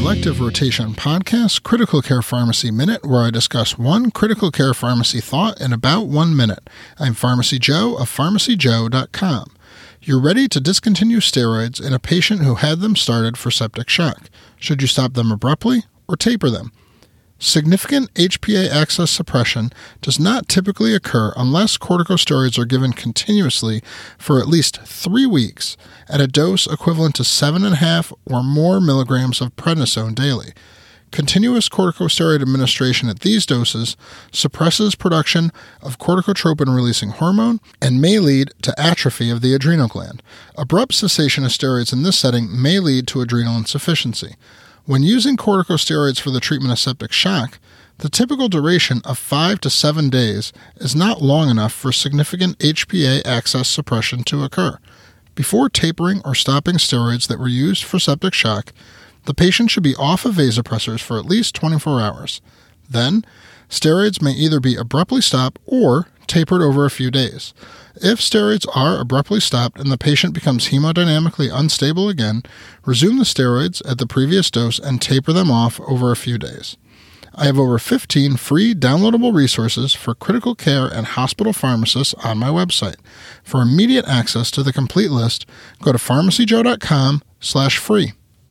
Elective Rotation Podcast, Critical Care Pharmacy Minute, where I discuss one critical care pharmacy thought in about 1 minute. I'm Pharmacy Joe of PharmacyJoe.com. You're ready to discontinue steroids in a patient who had them started for septic shock. Should you stop them abruptly or taper them? Significant HPA axis suppression does not typically occur unless corticosteroids are given continuously for at least 3 weeks at a dose equivalent to 7.5 or more milligrams of prednisone daily. Continuous corticosteroid administration at these doses suppresses production of corticotropin-releasing hormone and may lead to atrophy of the adrenal gland. Abrupt cessation of steroids in this setting may lead to adrenal insufficiency. When using corticosteroids for the treatment of septic shock, the typical duration of 5 to 7 days is not long enough for significant HPA axis suppression to occur. Before tapering or stopping steroids that were used for septic shock, the patient should be off of vasopressors for at least 24 hours. Then, steroids may either be abruptly stopped or tapered over a few days. If steroids are abruptly stopped and the patient becomes hemodynamically unstable again, resume the steroids at the previous dose and taper them off over a few days. I have over 15 free downloadable resources for critical care and hospital pharmacists on my website. For immediate access to the complete list, go to PharmacyJoe.com/free.